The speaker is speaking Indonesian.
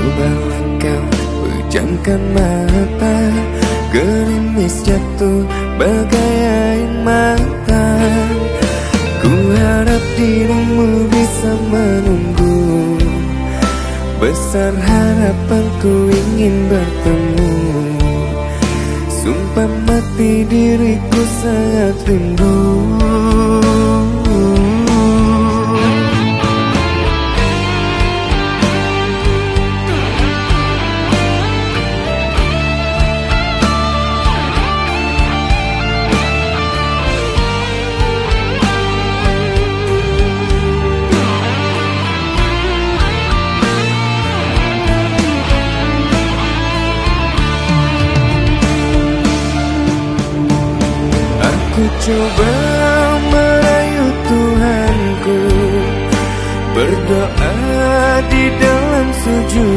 Cobalah kau pejamkan mata, gerimis jatuh bagai air mata. Ku harap dirimu bisa menunggu, besar harapanku ingin bertemu. Sumpah mati diriku sangat rindu. Ku coba merayu Tuhanku, berdoa di dalam sujud.